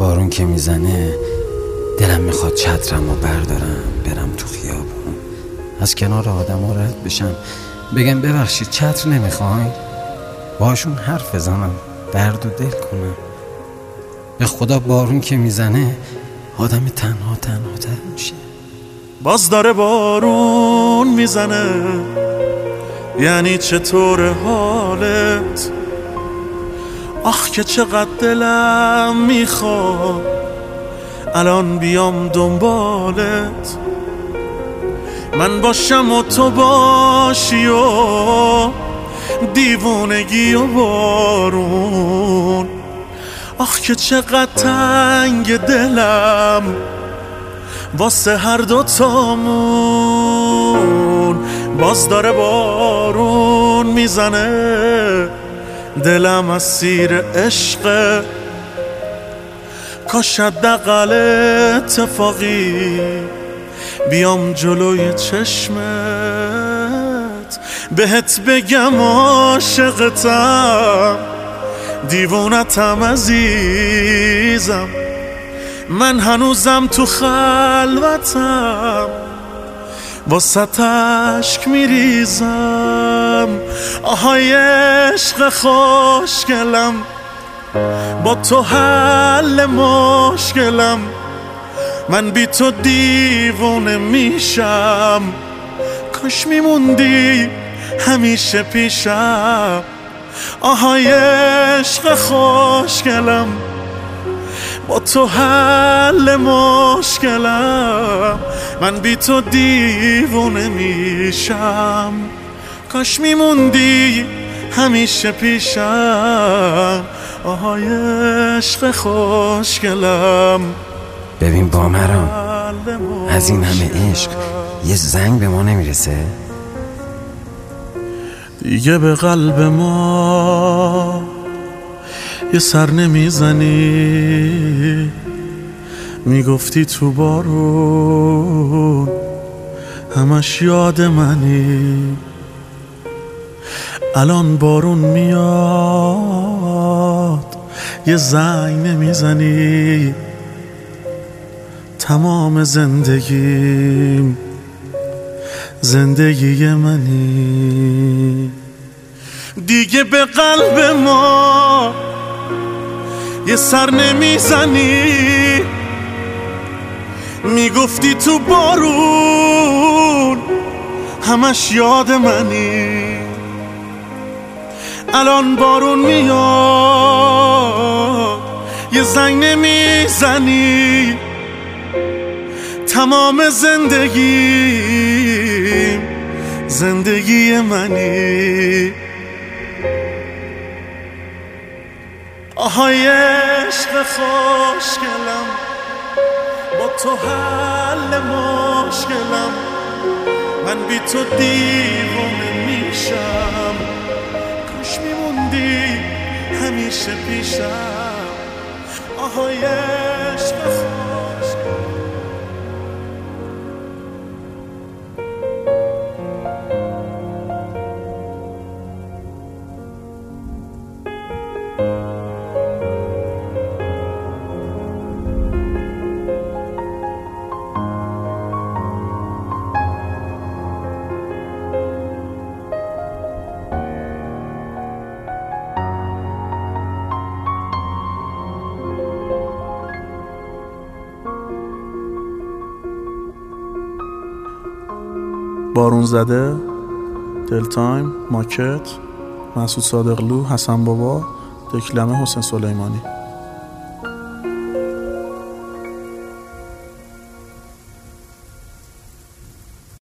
بارون که میزنه دلم میخواد چترمو بردارم برم تو خیابون، از کنار آدما رد بشم، بگم ببخشید چتر نمیخواین، باشون حرف بزنم، درد و دل کنم. به خدا بارون که میزنه آدم تنها تر میشه. باز داره بارون میزنه، یعنی چطور حالت؟ آخ که چقدر دلم میخواد الان بیام دنبالت، من باشم و تو باشی و دیوونگی و بارون. آخ که چقدر تنگ دلم واسه هر دوتامون. باز داره بارون میزنه، دلم اسیر عشقه، کاش حداقل اتفاقی بیام جلوی چشمت بهت بگم عاشقتم، دیوونتم عزیزم، من هنوزم تو خلوتم، واسه اشک میریزم. آهای عشق خوشگلم، با تو حل مشکلم، من بی تو دیوونه میشم، کاش میموندی همیشه پیشم. آهای عشق خوشگلم، با تو حل مشکلم، من بی تو دیوونه میشم، کاش میموندی همیشه پیشم. آهای عشق خوشگلم. ببین بامرام، از این همه عشق یه زنگ به ما نمیرسه؟ دیگه به قلب ما یه سر نمیزنی، میگفتی تو بارون همش یاد منی، الان بارون میاد یه زنگ نمیزنی، تمام زندگیم زندگی منی. دیگه به قلب ما یه سر نمیزنی، میگفتی تو بارون همش یاد منی، الان بارون میاد یه زنگ نمیزنی، تمام زندگیم زندگی منی. آهای عشق خوشگلم، با تو حل مشکلم، من بی تو دیوانه میشم، کاش میموندی همیشه پیشم. آهای عشق خوشگلم. بارون زده، دل تایم، ماکت، مسعود صادقلو، حسن بابا، دکلمه، حسین سلیمانی.